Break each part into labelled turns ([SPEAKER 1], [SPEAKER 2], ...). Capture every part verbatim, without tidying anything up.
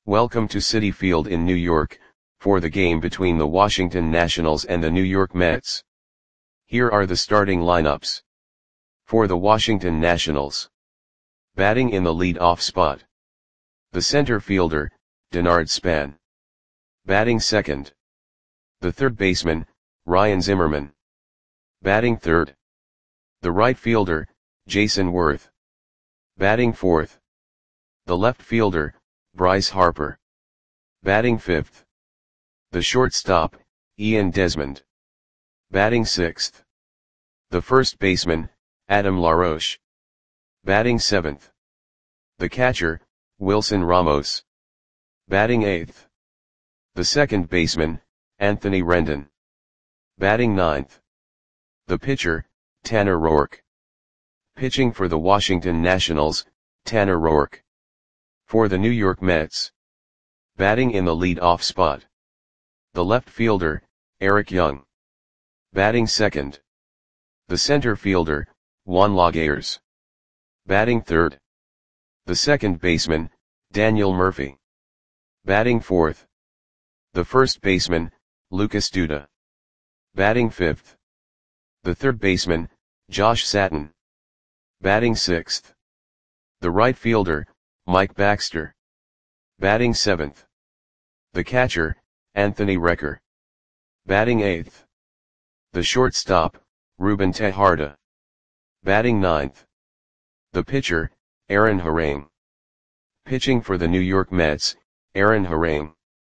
[SPEAKER 1] Welcome to Citi Field in New York, for the game between the Washington Nationals and the New York Mets. Here are the starting lineups. For the Washington Nationals. Batting in the lead-off spot. The center fielder, Denard Span. Batting second. The third baseman, Ryan Zimmerman. Batting third. The right fielder, Jayson Werth. Batting fourth. The left fielder, Bryce Harper. Batting fifth. The shortstop, Ian Desmond. Batting sixth. The first baseman, Adam LaRoche. Batting seventh. The catcher, Wilson Ramos. Batting eighth. The second baseman, Anthony Rendon. Batting ninth. The pitcher, Tanner Roark. Pitching for the Washington Nationals, Tanner Roark. For the New York Mets. Batting in the lead-off spot. The left fielder, Eric Young. Batting second. The center fielder, Juan Lagares. Batting third. The second baseman, Daniel Murphy. Batting fourth. The first baseman, Lucas Duda. Batting fifth. The third baseman, Josh Satin. Batting sixth. The right fielder, Mike Baxter. Batting seventh. The catcher, Anthony Recker. Batting eighth. The shortstop, Ruben Tejada. Batting ninth. The pitcher, Aaron Harang. Pitching for the New York Mets, Aaron Harang.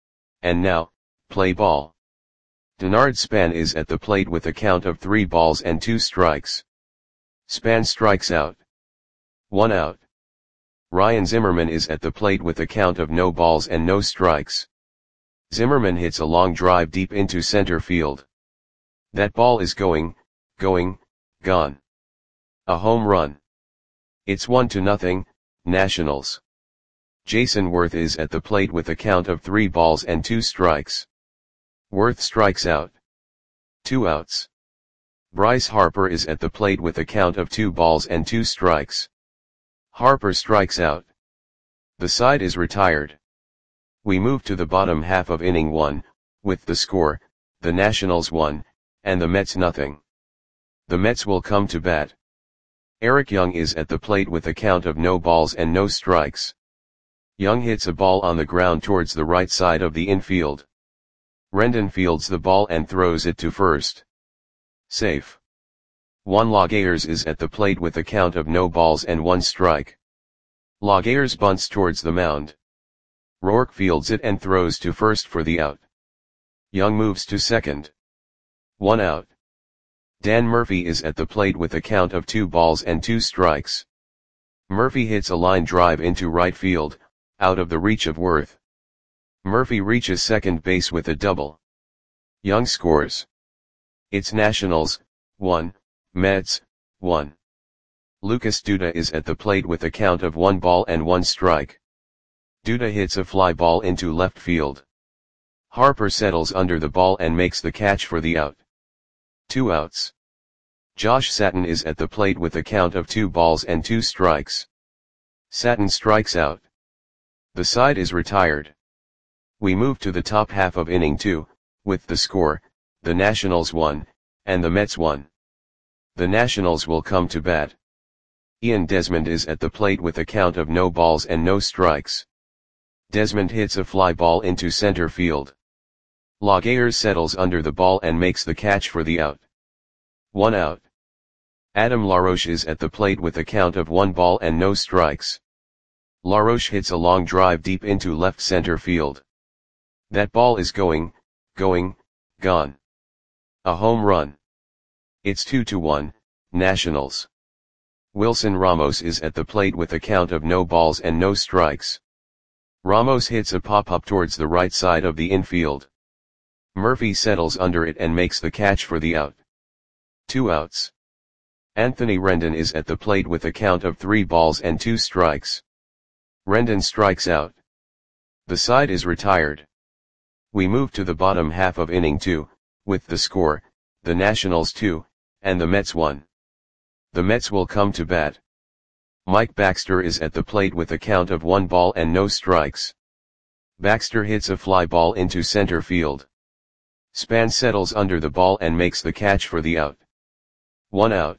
[SPEAKER 1] And now, play ball. Denard Span is at the plate with a count of three balls and two strikes. Span strikes out. One out. Ryan Zimmerman is at the plate with a count of no balls and no strikes. Zimmerman hits a long drive deep into center field. That ball is going, going, gone. A home run. It's one to nothing, Nationals. Jayson Werth is at the plate with a count of three balls and two strikes. Werth strikes out. Two outs. Bryce Harper is at the plate with a count of two balls and two strikes. Harper strikes out. The side is retired. We move to the bottom half of inning one, with the score, the Nationals one, and the Mets nothing. The Mets will come to bat. Eric Young is at the plate with a count of no balls and no strikes. Young hits a ball on the ground towards the right side of the infield. Rendon fields the ball and throws it to first. Safe. Juan Lagares is at the plate with a count of no balls and one strike. Lagares bunts towards the mound. Roark fields it and throws to first for the out. Young moves to second. One out. Dan Murphy is at the plate with a count of two balls and two strikes. Murphy hits a line drive into right field, out of the reach of Werth. Murphy reaches second base with a double. Young scores. It's Nationals, one, Mets, one. Lucas Duda is at the plate with a count of one ball and one strike. Duda hits a fly ball into left field. Harper settles under the ball and makes the catch for the out. Two outs. Josh Satin is at the plate with a count of two balls and two strikes. Satin strikes out. The side is retired. We move to the top half of inning two, with the score, the Nationals one, and the Mets one. The Nationals will come to bat. Ian Desmond is at the plate with a count of no balls and no strikes. Desmond hits a fly ball into center field. Lagares settles under the ball and makes the catch for the out. One out. Adam LaRoche is at the plate with a count of one ball and no strikes. LaRoche hits a long drive deep into left center field. That ball is going, going, gone. A home run. It's two to one, Nationals. Wilson Ramos is at the plate with a count of no balls and no strikes. Ramos hits a pop-up towards the right side of the infield. Murphy settles under it and makes the catch for the out. Two outs. Anthony Rendon is at the plate with a count of three balls and two strikes. Rendon strikes out. The side is retired. We move to the bottom half of inning two, with the score, the Nationals two, and the Mets one. The Mets will come to bat. Mike Baxter is at the plate with a count of one ball and no strikes. Baxter hits a fly ball into center field. Span settles under the ball and makes the catch for the out. One out.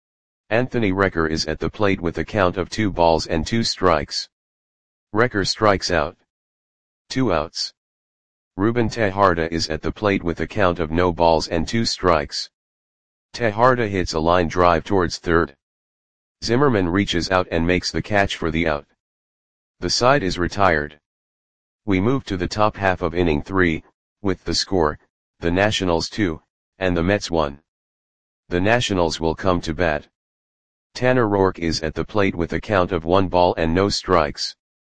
[SPEAKER 1] Anthony Recker is at the plate with a count of two balls and two strikes. Recker strikes out. Two outs. Ruben Tejada is at the plate with a count of no balls and two strikes. Tejada hits a line drive towards third. Zimmerman reaches out and makes the catch for the out. The side is retired. We move to the top half of inning three, with the score, the Nationals two, and the Mets one. The Nationals will come to bat. Tanner Roark is at the plate with a count of one ball and no strikes.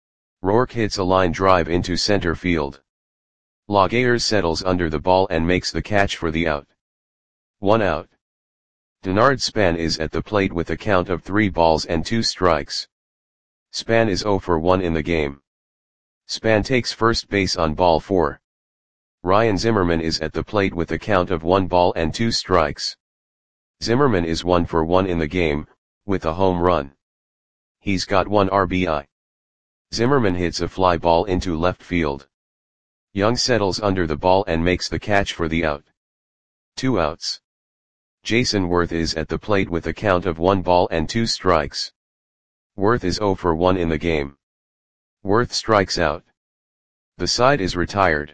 [SPEAKER 1] Roark hits a line drive into center field. Laguerre settles under the ball and makes the catch for the out. One out. Denard Span is at the plate with a count of three balls and two strikes. Span is oh for one in the game. Span takes first base on ball four. Ryan Zimmerman is at the plate with a count of one ball and two strikes. Zimmerman is one for one in the game, with a home run. He's got one R B I. Zimmerman hits a fly ball into left field. Young settles under the ball and makes the catch for the out. Two outs. Jason Worth is at the plate with a count of one ball and two strikes. Worth is oh for one in the game. Worth strikes out. The side is retired.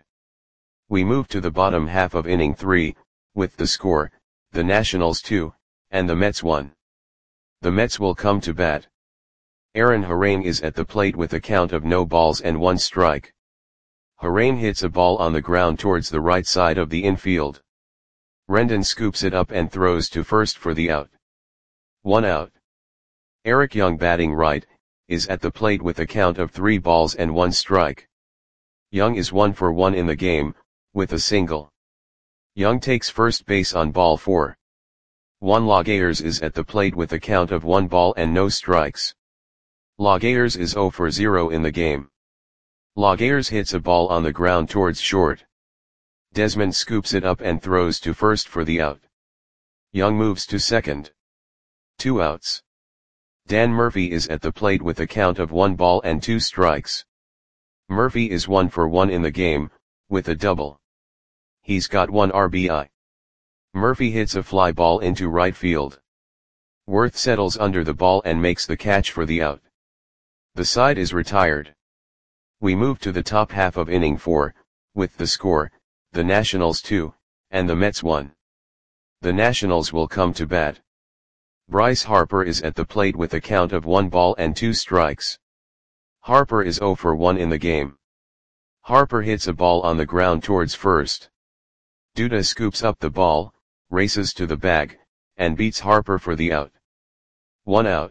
[SPEAKER 1] We move to the bottom half of inning three, with the score, the Nationals two, and the Mets one. The Mets will come to bat. Aaron Harane is at the plate with a count of no balls and one strike. Harane hits a ball on the ground towards the right side of the infield. Rendon scoops it up and throws to first for the out. One out. Eric Young, batting right, is at the plate with a count of three balls and one strike. Young is one for one in the game, with a single. Young takes first base on ball four. Juan Laguerre is at the plate with a count of one ball and no strikes. Laguerre is oh for zero in the game. Laguerre hits a ball on the ground towards short. Desmond scoops it up and throws to first for the out. Young moves to second. Two outs. Dan Murphy is at the plate with a count of one ball and two strikes. Murphy is one for one in the game, with a double. He's got one R B I. Murphy hits a fly ball into right field. Worth settles under the ball and makes the catch for the out. The side is retired. We move to the top half of inning four, with the score, the Nationals two, and the Mets one. The Nationals will come to bat. Bryce Harper is at the plate with a count of one ball and two strikes. Harper is oh for one in the game. Harper hits a ball on the ground towards first. Duda scoops up the ball, races to the bag, and beats Harper for the out. One out.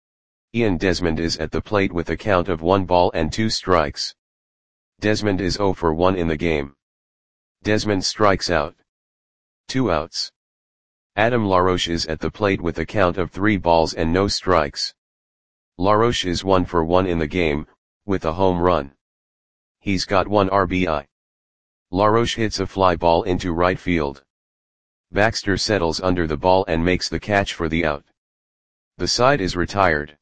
[SPEAKER 1] Ian Desmond is at the plate with a count of one ball and two strikes. Desmond is oh for one in the game. Desmond strikes out. Two outs. Adam LaRoche is at the plate with a count of three balls and no strikes. LaRoche is one for one in the game, with a home run. He's got one R B I. LaRoche hits a fly ball into right field. Baxter settles under the ball and makes the catch for the out. The side is retired.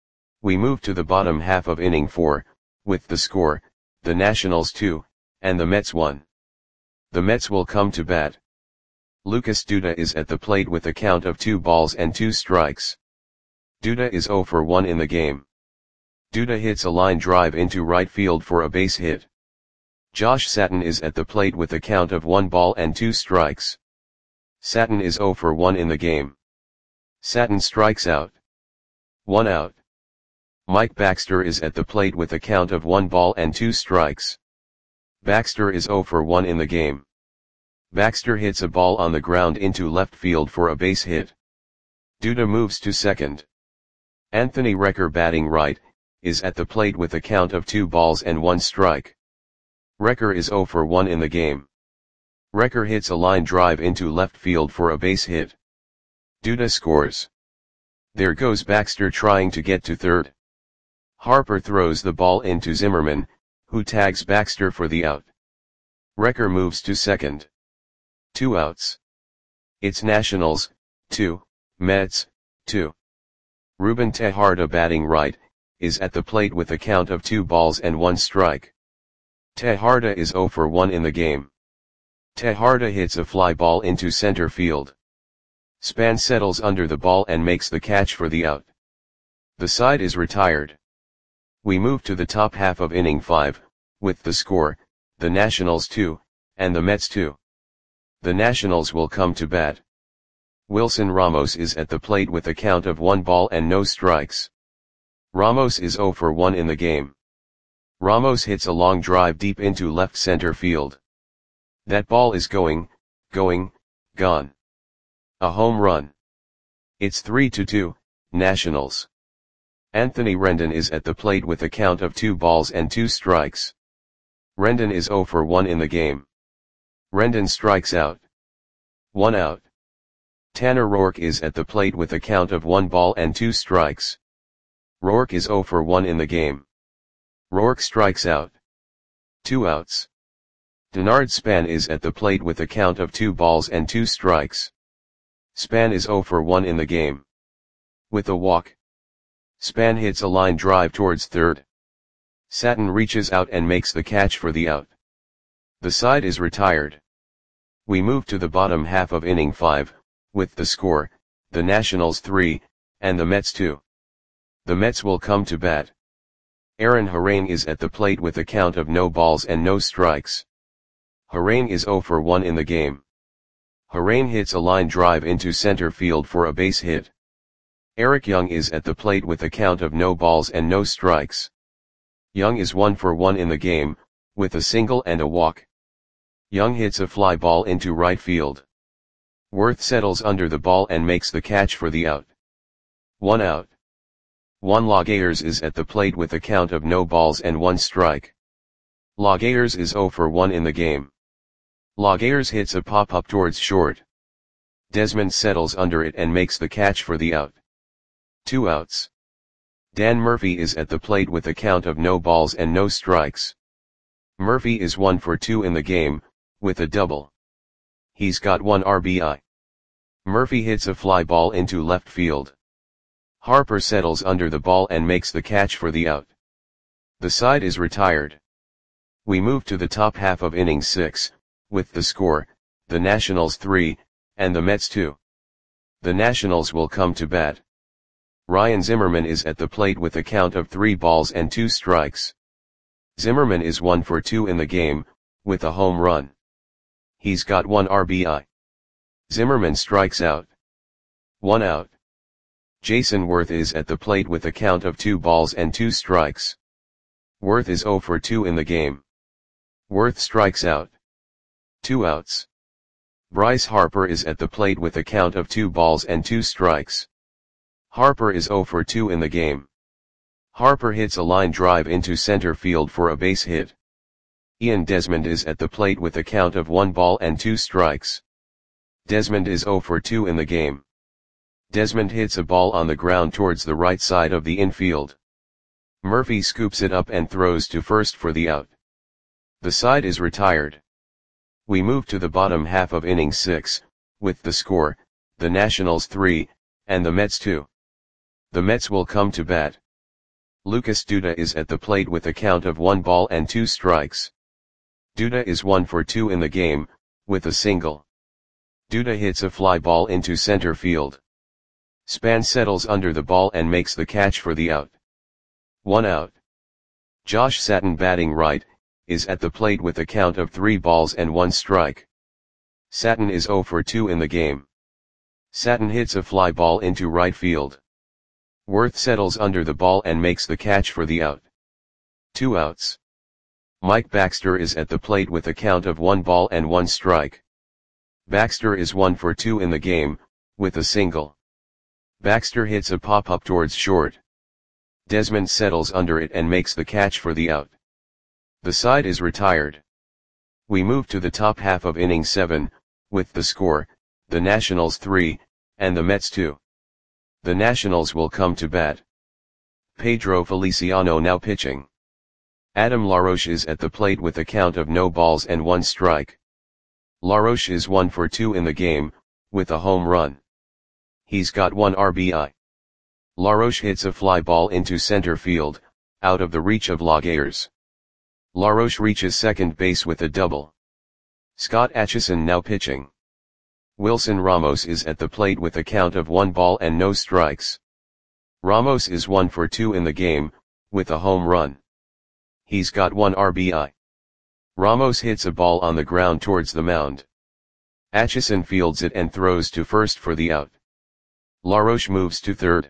[SPEAKER 1] We move to the bottom half of inning four, with the score, the Nationals two, and the Mets one. The Mets will come to bat. Lucas Duda is at the plate with a count of two balls and two strikes. Duda is oh for one in the game. Duda hits a line drive into right field for a base hit. Josh Satin is at the plate with a count of one ball and two strikes. Satin is oh for one in the game. Satin strikes out. One out. Mike Baxter is at the plate with a count of one ball and two strikes. Baxter is oh for one in the game. Baxter hits a ball on the ground into left field for a base hit. Duda moves to second. Anthony Recker, batting right, is at the plate with a count of two balls and one strike. Recker is oh for one in the game. Recker hits a line drive into left field for a base hit. Duda scores. There goes Baxter trying to get to third. Harper throws the ball into Zimmerman, who tags Baxter for the out. Recker moves to second. Two outs. It's Nationals, two, Mets, two. Ruben Tejada, batting right, is at the plate with a count of two balls and one strike. Tejarda is zero for one in the game. Tejarda hits a fly ball into center field. Span settles under the ball and makes the catch for the out. The side is retired. We move to the top half of inning five, with the score, the Nationals two, and the Mets two. The Nationals will come to bat. Wilson Ramos is at the plate with a count of one ball and no strikes. Ramos is zero for one in the game. Ramos hits a long drive deep into left center field. That ball is going, going, gone. A home run. It's three to two, Nationals. Anthony Rendon is at the plate with a count of two balls and two strikes. Rendon is zero for one in the game. Rendon strikes out. One out. Tanner Roark is at the plate with a count of one ball and two strikes. Roark is zero for one in the game. Roark strikes out. Two outs. Denard Span is at the plate with a count of two balls and two strikes. Span is zero for one in the game. With a walk. Span hits a line drive towards third. Satin reaches out and makes the catch for the out. The side is retired. We move to the bottom half of inning five, with the score, the Nationals three, and the Mets two. The Mets will come to bat. Aaron Harane is at the plate with a count of no balls and no strikes. Harane is zero for one in the game. Harane hits a line drive into center field for a base hit. Eric Young is at the plate with a count of no balls and no strikes. Young is one for one in the game, with a single and a walk. Young hits a fly ball into right field. Worth settles under the ball and makes the catch for the out. One out. Juan Lagares is at the plate with a count of no balls and one strike. Lagares is zero for one in the game. Lagares hits a pop-up towards short. Desmond settles under it and makes the catch for the out. Two outs. Dan Murphy is at the plate with a count of no balls and no strikes. Murphy is one for two in the game, with a double. He's got one R B I. Murphy hits a fly ball into left field. Harper settles under the ball and makes the catch for the out. The side is retired. We move to the top half of inning six, with the score, the Nationals three, and the Mets two. The Nationals will come to bat. Ryan Zimmerman is at the plate with a count of three balls and two strikes. Zimmerman is one for two in the game, with a home run. He's got one R B I. Zimmerman strikes out. One out. Jason Worth is at the plate with a count of two balls and two strikes. Worth is zero for two in the game. Worth strikes out. Two outs. Bryce Harper is at the plate with a count of two balls and two strikes. Harper is zero for two in the game. Harper hits a line drive into center field for a base hit. Ian Desmond is at the plate with a count of one ball and two strikes. Desmond is zero for two in the game. Desmond hits a ball on the ground towards the right side of the infield. Murphy scoops it up and throws to first for the out. The side is retired. We move to the bottom half of inning six, with the score, the Nationals three, and the Mets two. The Mets will come to bat. Lucas Duda is at the plate with a count of one ball and two strikes. Duda is one for two in the game, with a single. Duda hits a fly ball into center field. Span settles under the ball and makes the catch for the out. One out. Josh Satin, batting right, is at the plate with a count of three balls and one strike. Satin is zero for two in the game. Satin hits a fly ball into right field. Worth settles under the ball and makes the catch for the out. Two outs. Mike Baxter is at the plate with a count of one ball and one strike. Baxter is one for two in the game, with a single. Baxter hits a pop-up towards short. Desmond settles under it and makes the catch for the out. The side is retired. We move to the top half of inning seven, with the score, the Nationals three, and the Mets two. The Nationals will come to bat. Pedro Feliciano now pitching. Adam LaRoche is at the plate with a count of no balls and one strike. LaRoche is one for two in the game, with a home run. He's got one R B I. LaRoche hits a fly ball into center field, out of the reach of Lagares. LaRoche reaches second base with a double. Scott Atchison now pitching. Wilson Ramos is at the plate with a count of one ball and no strikes. Ramos is one for two in the game, with a home run. He's got one R B I. Ramos hits a ball on the ground towards the mound. Atchison fields it and throws to first for the out. LaRoche moves to third.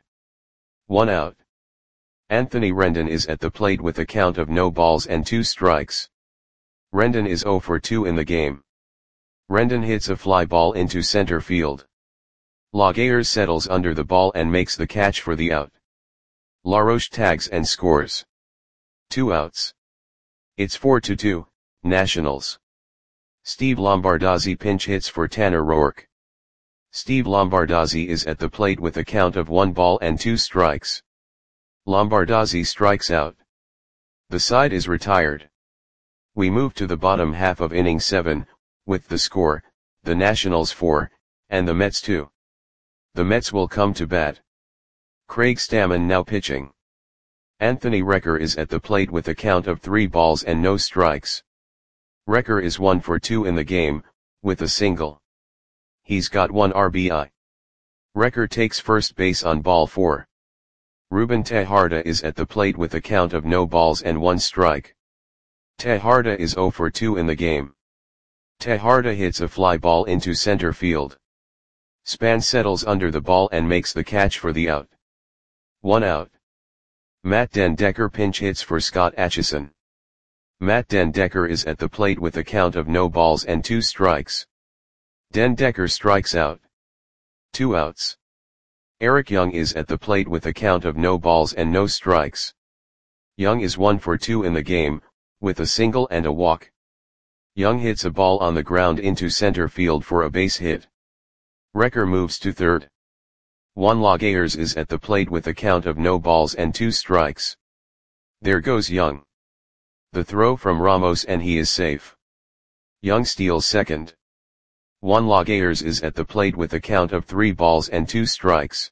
[SPEAKER 1] One out. Anthony Rendon is at the plate with a count of no balls and two strikes. Rendon is zero for two in the game. Rendon hits a fly ball into center field. LaGayers settles under the ball and makes the catch for the out. LaRoche tags and scores. Two outs. It's four to two, Nationals. Steve Lombardozzi pinch hits for Tanner Roark. Steve Lombardozzi is at the plate with a count of one ball and two strikes. Lombardozzi strikes out. The side is retired. We move to the bottom half of inning seven, with the score, the Nationals four, and the Mets two. The Mets will come to bat. Craig Stammen now pitching. Anthony Recker is at the plate with a count of three balls and no strikes. Recker is one for two in the game, with a single. He's got one R B I. Recker takes first base on ball four. Ruben Tejada is at the plate with a count of no balls and one strike. Tejada is zero for two in the game. Tejada hits a fly ball into center field. Span settles under the ball and makes the catch for the out. One out. Matt den Dekker pinch hits for Scott Atchison. Matt den Dekker is at the plate with a count of no balls and two strikes. Den Dekker strikes out. Two outs. Eric Young is at the plate with a count of no balls and no strikes. Young is one for two in the game, with a single and a walk. Young hits a ball on the ground into center field for a base hit. Recker moves to third. Juan LaGayers is at the plate with a count of no balls and two strikes. There goes Young. The throw from Ramos and he is safe. Young steals second. Juan LaGayers is at the plate with a count of three balls and two strikes.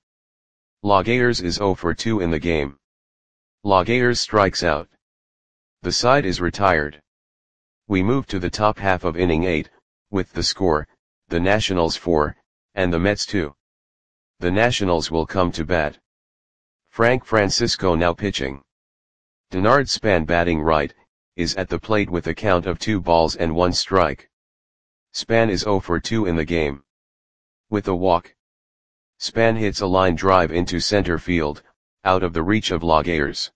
[SPEAKER 1] LaGayers is zero for two in the game. LaGayers strikes out. The side is retired. We move to the top half of inning eight, with the score, the Nationals four, and the Mets two. The Nationals will come to bat. Frank Francisco now pitching. Denard Span batting right, is at the plate with a count of two balls and one strike. Span is zero for two in the game. With a walk. Span hits a line drive into center field, out of the reach of LaGayers.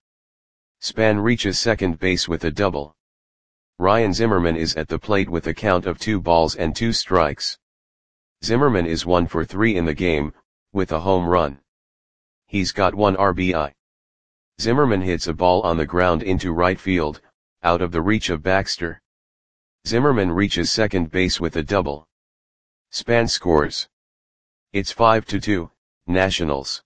[SPEAKER 1] Span reaches second base with a double. Ryan Zimmerman is at the plate with a count of two balls and two strikes. Zimmerman is one for three in the game, with a home run. He's got one R B I. Zimmerman hits a ball on the ground into right field, out of the reach of Baxter. Zimmerman reaches second base with a double. Span scores. It's five to two, Nationals.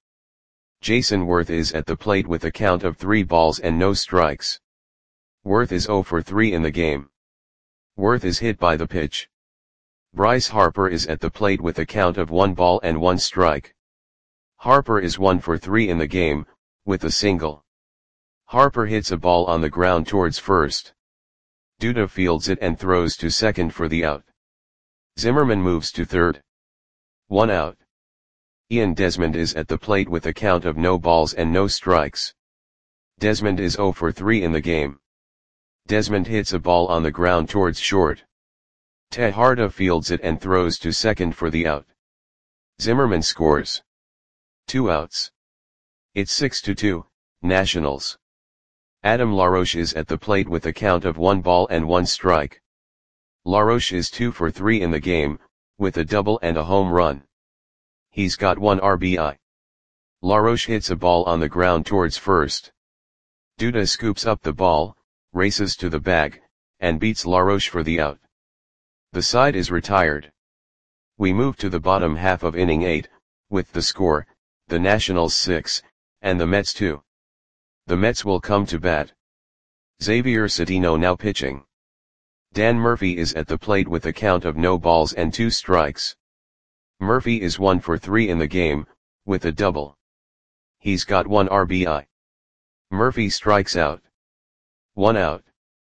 [SPEAKER 1] Jason Worth is at the plate with a count of three balls and no strikes. Worth is zero for three in the game. Worth is hit by the pitch. Bryce Harper is at the plate with a count of one ball and one strike. Harper is one for three in the game, with a single. Harper hits a ball on the ground towards first. Duda fields it and throws to second for the out. Zimmerman moves to third. One out. Ian Desmond is at the plate with a count of no balls and no strikes. Desmond is zero for three in the game. Desmond hits a ball on the ground towards short. Tejada fields it and throws to second for the out. Zimmerman scores. Two outs. It's six to two, Nationals. Adam LaRoche is at the plate with a count of one ball and one strike. LaRoche is two for three in the game, with a double and a home run. He's got one R B I. LaRoche hits a ball on the ground towards first. Duda scoops up the ball, races to the bag, and beats LaRoche for the out. The side is retired. We move to the bottom half of inning eight, with the score, the Nationals six, and the Mets two. The Mets will come to bat. Xavier Cedeno now pitching. Dan Murphy is at the plate with a count of no balls and two strikes. Murphy is one for three in the game, with a double. He's got one R B I. Murphy strikes out. One out.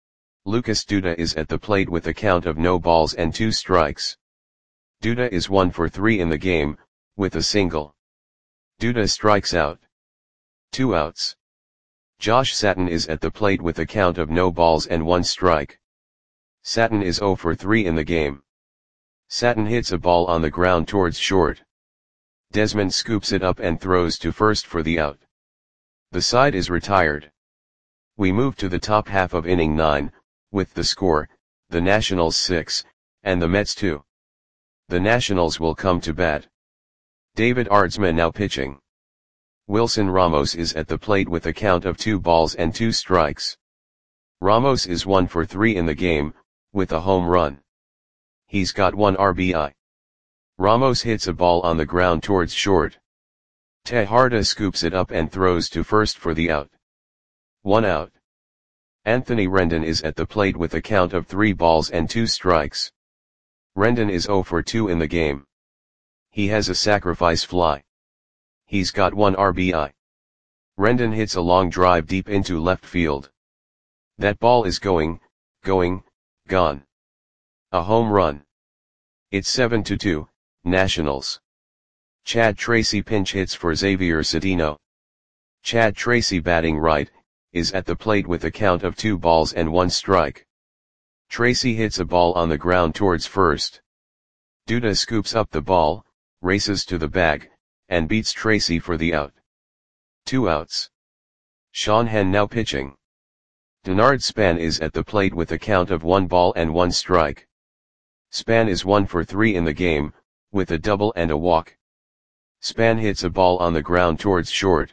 [SPEAKER 1] Lucas Duda is at the plate with a count of no balls and two strikes. Duda is one for three in the game, with a single. Duda strikes out. Two outs. Josh Satin is at the plate with a count of no balls and one strike. Satin is zero for three in the game. Satin hits a ball on the ground towards short. Desmond scoops it up and throws to first for the out. The side is retired. We move to the top half of inning nine, with the score, the Nationals six, and the Mets two. The Nationals will come to bat. David Aardsma now pitching. Wilson Ramos is at the plate with a count of two balls and two strikes. Ramos is one for three in the game, with a home run. He's got one R B I. Ramos hits a ball on the ground towards short. Tejada scoops it up and throws to first for the out. One out. Anthony Rendon is at the plate with a count of three balls and two strikes. Rendon is zero for two in the game. He has a sacrifice fly. He's got one R B I. Rendon hits a long drive deep into left field. That ball is going, going, gone. A home run. It's seven to two, Nationals. Chad Tracy pinch hits for Xavier Cedeno. Chad Tracy, batting right, is at the plate with a count of two balls and one strike. Tracy hits a ball on the ground towards first. Duda scoops up the ball, races to the bag, and beats Tracy for the out. Two outs. Sean Henn now pitching. Denard Span is at the plate with a count of one ball and one strike. Span is one for three in the game, with a double and a walk. Span hits a ball on the ground towards short.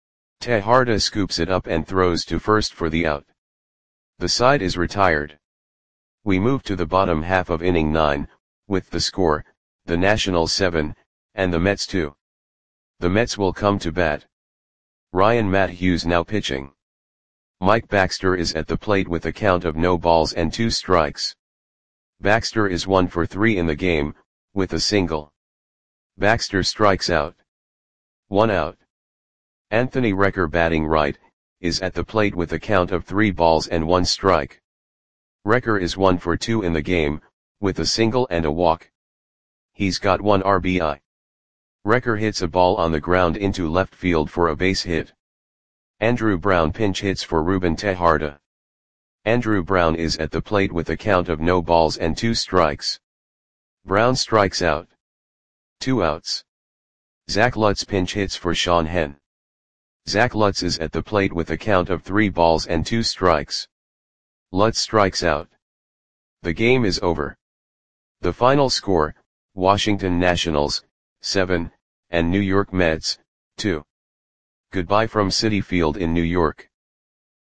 [SPEAKER 1] Tejada scoops it up and throws to first for the out. The side is retired. We move to the bottom half of inning nine, with the score, the Nationals seven, and the Mets two. The Mets will come to bat. Ryan Matthews now pitching. Mike Baxter is at the plate with a count of no balls and two strikes. Baxter is one for three in the game, with a single. Baxter strikes out. One out. Anthony Recker, batting right, is at the plate with a count of three balls and one strike. Recker is one for two in the game, with a single and a walk. He's got one R B I. Recker hits a ball on the ground into left field for a base hit. Andrew Brown pinch hits for Ruben Tejada. Andrew Brown is at the plate with a count of no balls and two strikes. Brown strikes out. Two outs. Zach Lutz pinch hits for Sean Henn. Zach Lutz is at the plate with a count of three balls and two strikes. Lutz strikes out. The game is over. The final score, Washington Nationals, seven, and New York Mets, two. Goodbye from Citi Field in New York.